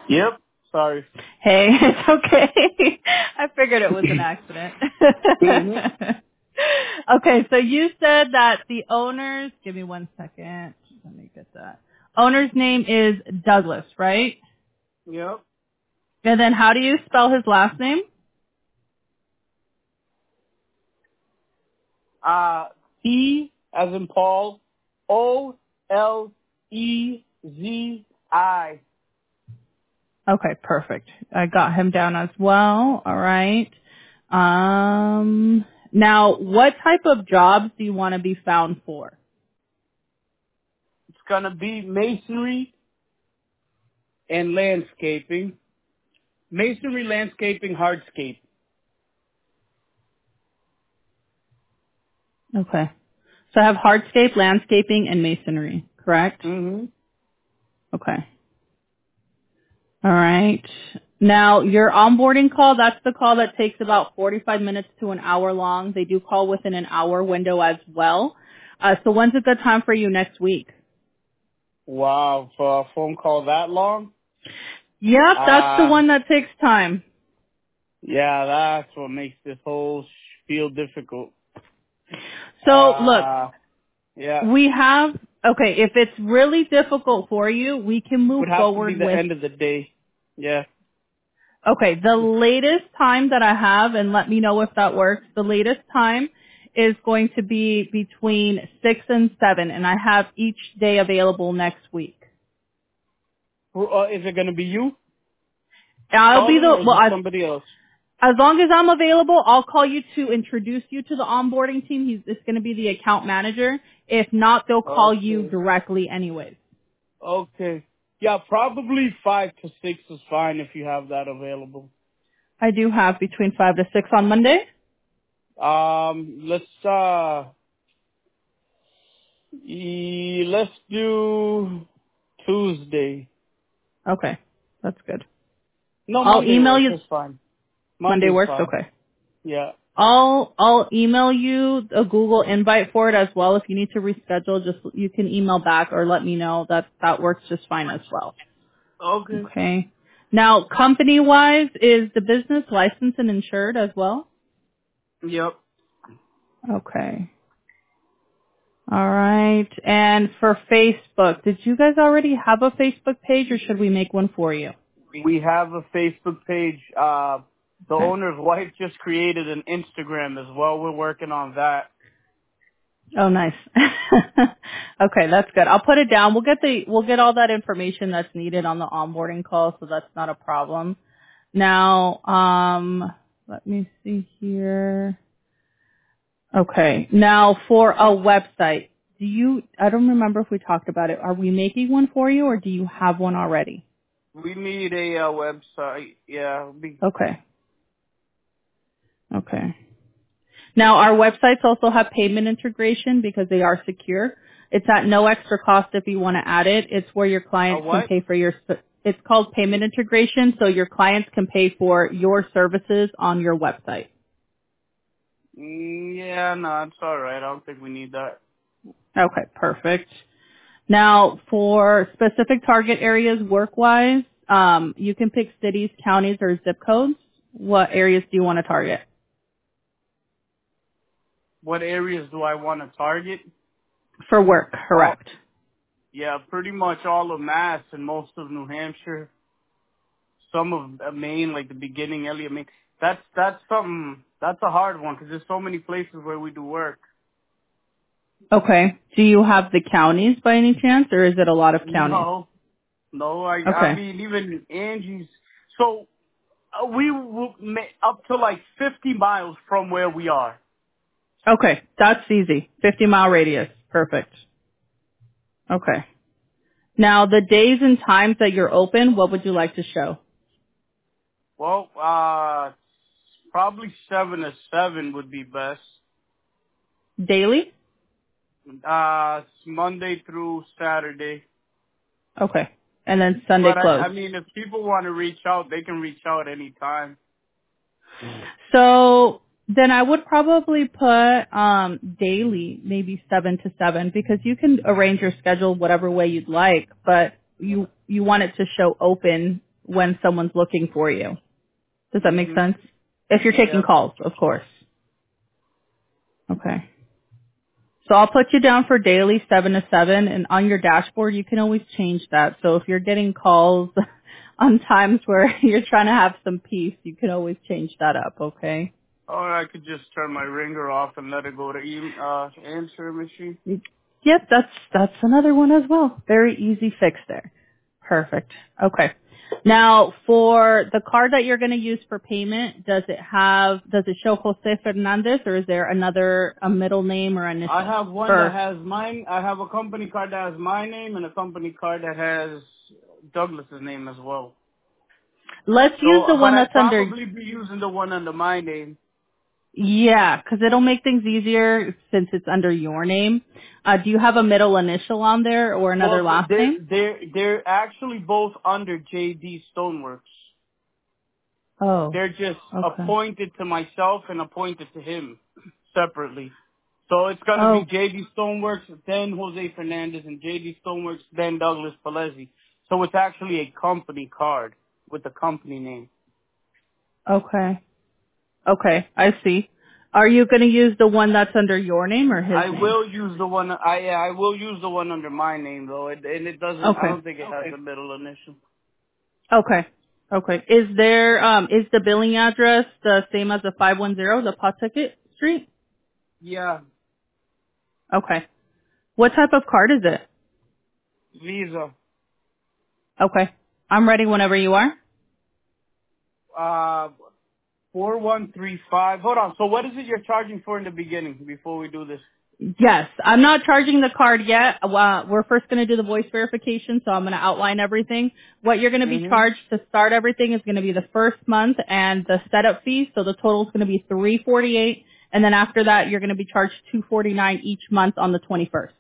Yep. Sorry. Hey, it's okay. I figured it was an accident. Mhm. Okay, so you said that the owner's, give me one second. Let me get that. Owner's name is Douglas, right? Yep. And then how do you spell his last name? P as in Paul. Olezi. Okay, perfect. I got him down as well. All right. Now, what type of jobs do you want to be found for? It's gonna be masonry and landscaping. Masonry, landscaping, hardscape. Okay. So I have hardscape, landscaping, and masonry, correct? Mhm. Okay. All right. Now, your onboarding call, that's the call that takes about 45 minutes to an hour long. They do call within an hour window as well. So when's a good time for you next week? Wow, for a phone call that long? Yep, that's the Uh, one that takes time. yeah, that's what makes this whole spiel difficult. So look, Yeah. we have, okay, if it's really difficult for you, we can move Would have to be forward the with, end of the day. Yeah. okay, the latest time that I have, and let me know if that works, the latest time is going to be between 6 and 7, and I have each day available next week. Is it gonna be you I'll be calling the, or is well, it somebody else? as long as I'm available, I'll call you to introduce you to the onboarding team. It's going to be the account manager. If not, they'll call you Okay. directly anyways. Okay. Yeah, probably 5 to 6 is fine if you have that available. I do have between 5 to 6 on Monday. Let's do Tuesday. Okay, that's good. No, I'll Monday email works. you. That's fine. Monday Monday's works. fine. Okay. Yeah. I'll email you a Google invite for it as well. If you need to reschedule, just you can email back or let me know. That works just fine as well. Okay. Okay. Now, company wise, is the business licensed and insured as well? Yep. Okay. All right. And for Facebook, did you guys already have a Facebook page or should we make one for you? We have a Facebook page. The Okay. owner's wife just created an Instagram as well. We're working on that. Oh, nice. Okay, that's good. I'll put it down. We'll get all that information that's needed on the onboarding call, so that's not a problem. Now, let me see here. Okay. Now for a website, I don't remember if we talked about it. Are we making one for you or do you have one already? We need a website. Yeah. Okay. Okay. Now, our websites also have payment integration because they are secure. It's at no extra cost if you want to add it. It's where your A clients can what? pay for it's called payment integration, so your clients can pay for your services on your website. Yeah, no, it's all right. I don't think we need that. Okay, perfect. Now, for specific target areas work-wise, you can pick cities, counties, or zip codes. What areas do you want to target? What areas do I want to target? For work, All, correct. yeah, pretty much all of Mass and most of New Hampshire. Some of Maine, like the beginning area. I mean, that's something. That's a hard one because there's so many places where we do work. Okay. Do you have the counties by any chance, or is it a lot of counties? No, no. I Okay. mean, even Angie's. So we will up to like 50 miles from where we are. Okay. That's easy. 50-mile radius. Perfect. Okay. Now, the days and times that you're open, what would you like to show? Well, probably 7 to 7 would be best. Daily? Monday through Saturday. Okay. And then Sunday But close. I mean, if people want to reach out, they can reach out anytime. So then I would probably put daily, maybe 7 to 7, because you can arrange your schedule whatever way you'd like, but you want it to show open when someone's looking for you. Does that make Mhm. sense? If you're taking Yeah. calls, of course. Okay. So I'll put you down for daily 7 to 7, and on your dashboard you can always change that. So if you're getting calls on times where you're trying to have some peace, you can always change that up, okay? Or I could just turn my ringer off and let it go to answer machine. Yep, that's another one as well. Very easy fix there. Perfect. Okay. Now, for the card that you're going to use for payment, does it show Jose Fernandez, or is there a middle name or I initial? have one that has mine. I have a company card that has my name and a company card that has Douglas's name as well. Let's use the So, but one I'd that's under. probably be using the one under my name. Yeah, because it'll make things easier since it's under your name. Do you have a middle initial on there or another Well, last name? they're actually both under JD Stoneworks. Oh, They're just okay. appointed to myself and appointed to him separately. So it's gonna be Oh, JD Stoneworks, then Jose Fernandez, and JD Stoneworks, then Douglas Palezzi. So it's actually a company card with the company name. okay. Okay, I see. Are you going to use the one that's under your name or his I name? will use the one. I will use the one under my name though, and it doesn't. I Okay. don't think it has a middle initial. Okay. Okay. Is the billing address the same as the 510, the Pawtucket Street? Yeah, Okay. What type of card is it? Visa. Okay. I'm ready whenever you are. Uh, 4135. Hold on. So what is it you're charging for in the beginning before we do this? Yes, I'm not charging the card yet. We're first going to do the voice verification, so I'm going to outline everything. What you're going to be Mhm. charged to start everything is going to be the first month and the setup fee. So the total is going to be $348, and then after that, you're going to be charged $249 each month on the 21st.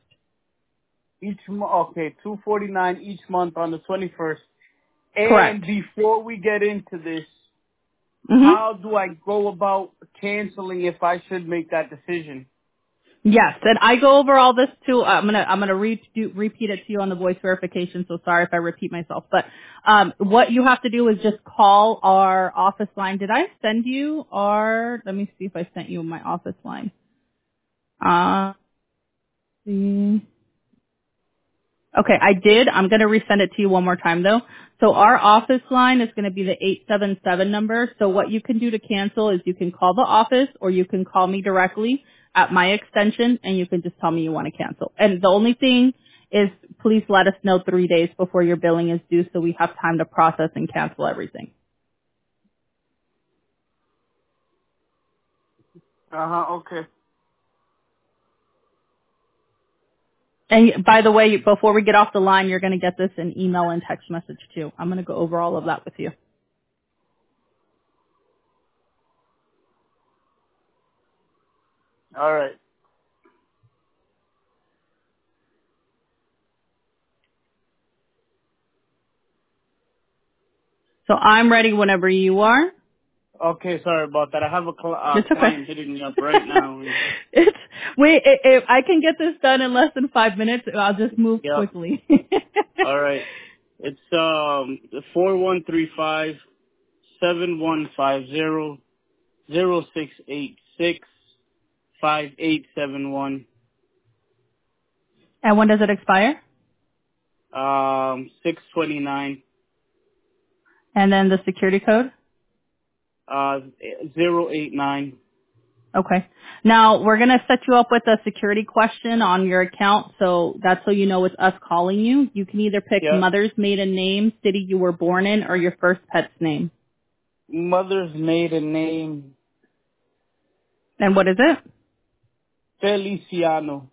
Okay, 249 each month on the 21st. And Correct. before we get into this, Mm-hmm. how do I go about canceling if I should make that decision? Yes, and I go over all this too. I'm gonna repeat it to you on the voice verification. So sorry if I repeat myself, but what you have to do is just call our office line. Did I send you our? Let me see if I sent you my office line. See. Okay, I did. I'm going to resend it to you one more time though. So our office line is going to be the 877 number. So what you can do to cancel is you can call the office or you can call me directly at my extension and you can just tell me you want to cancel. And the only thing is please let us know 3 days before your billing is due so we have time to process and cancel everything. Okay. And by the way, before we get off the line, you're going to get this in email and text message too. I'm going to go over all of that with you. All right. So I'm ready whenever you are. Okay, sorry about that. I have a It's okay. client hitting me up right now. it's if I can get this done in less than 5 minutes, I'll just move Yep. quickly. All right. It's 4135 7150 0686 5871 And when does it expire? 629 And then the security code? 089. Okay. Now we're gonna set you up with a security question on your account, so that's so you know it's us calling you. You can either pick Yep. mother's maiden name, city you were born in, or your first pet's name. Mother's maiden name, And what is it? Feliciano.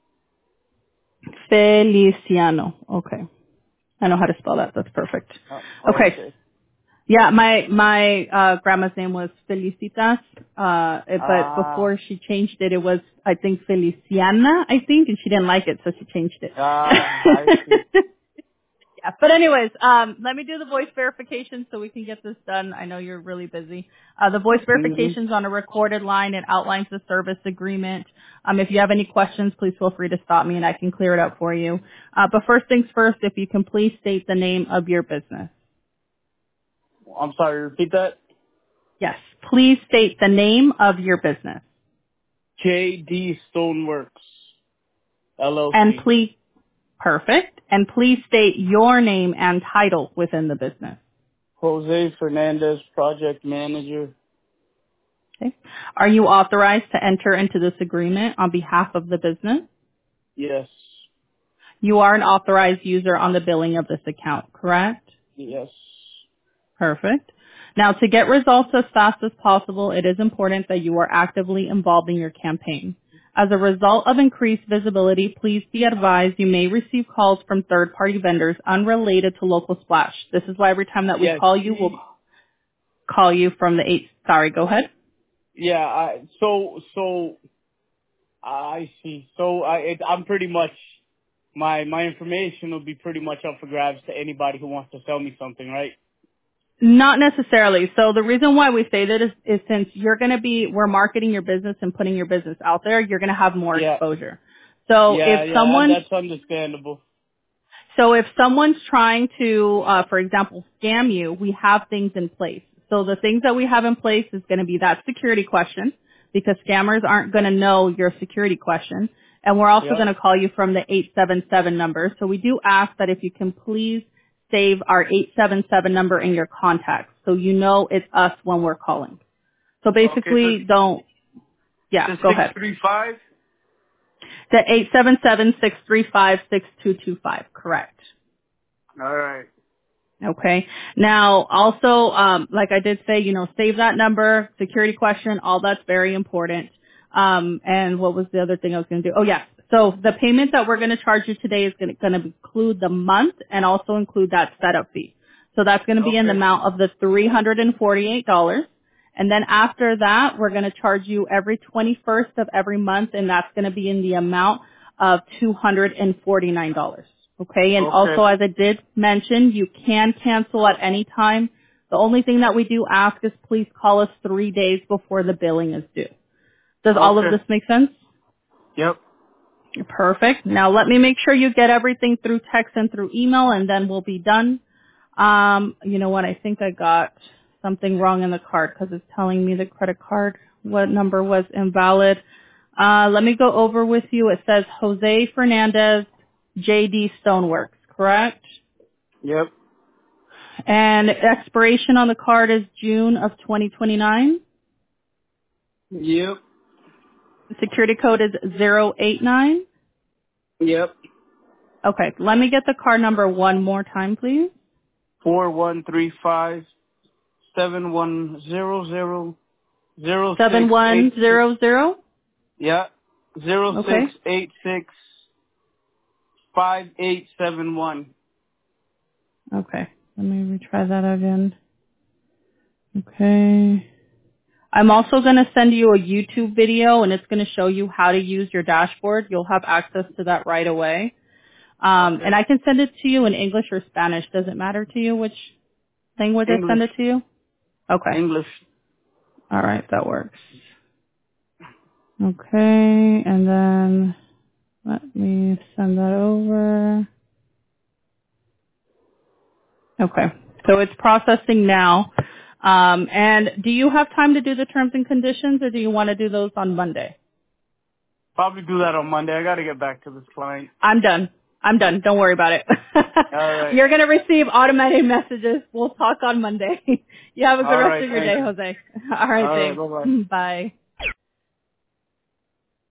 Feliciano. Okay. I know how to spell that. That's perfect. Okay. Okay. Yeah, my grandma's name was Felicitas, but Ah, before she changed it, it was I think Feliciana, I think, and she didn't like it, so she changed it. I see. Yeah, but anyways, let me do the voice verification so we can get this done. I know you're really busy. The voice Hmm. verification's on a recorded line. It outlines the service agreement. If you have any questions, please feel free to stop me and I can clear it up for you. But first things first, if you can please state the name of your business. I'm sorry, repeat that. Yes. Please state the name of your business. JD Stoneworks, And LLC. please, perfect. And please state your name and title within the business. Jose Fernandez, Project Manager. Okay. Are you authorized to enter into this agreement on behalf of the business? Yes. You are an authorized user on the billing of this account, correct? Yes. Perfect. Now, to get results as fast as possible, it is important that you are actively involved in your campaign. As a result of increased visibility, please be advised you may receive calls from third-party vendors unrelated to Local Splash. This is why every time that we Yes. call you, we'll call you from the 8. Sorry, go ahead. Yeah. So I see. So I'm pretty much my information will be pretty much up for grabs to anybody who wants to sell me something, right? Not necessarily. So the reason why we say that is since we're marketing your business and putting your business out there, you're going to have more Yeah. exposure. So Yeah. That's understandable. if someone's trying to, for example, scam you, we have things in place. So the things that we have in place is going to be that security question because scammers aren't going to know your security question. And we're also Yep. going to call you from the 877 number. So we do ask that if you can please save our 877 number in your contacts so you know it's us when we're calling. So Okay. basically So go ahead. 635. The 877-635-6225, correct. All right. Okay. Now, also, like I did say, save that number, security question, all that's very important. And what was the other thing I was going to do? Oh, yeah. So the payment that we're going to charge you today is going to include the month and also include that setup fee. So that's going to be in the Okay. amount of the $348. And then after that, we're going to charge you every 21st of every month, and that's going to be in the amount of $249. Okay, and Okay. also as I did mention, you can cancel at any time. The only thing that we do ask is please call us 3 days before the billing is due. Does all of Okay. this make sense? Yep. Perfect. Now let me make sure you get everything through text and through email, and then we'll be done. You know what? I think I got something wrong in the card because it's telling me the credit card, what number was invalid. Let me go over with you. It says Jose Fernandez, JD Stoneworks, correct? Yep. And expiration on the card is June of 2029. Yep. The security code is 089. Yep. Okay, let me get the card number one more time, please. 4135-7100-0686. 7100. Yeah. Okay. 0686-5871. Okay. Let me retry that again. Okay. I'm also going to send you a YouTube video, and it's going to show you how to use your dashboard. You'll have access to that right away. Okay. And I can send it to you in English or Spanish. Does it matter to you which language I English. send it to you? Okay. English. All right. That works. Okay. And then let me send that over. Okay. So it's processing now. And do you have time to do the terms and conditions, or do you want to do those on Monday? Probably do that on Monday. I got to get back to this client. I'm done. Don't worry about it. All right. You're going to receive automated messages. We'll talk on Monday. You have a good All rest right. of your Thank day, you. Jose. All right. All right. Thanks. Bye-bye. Bye.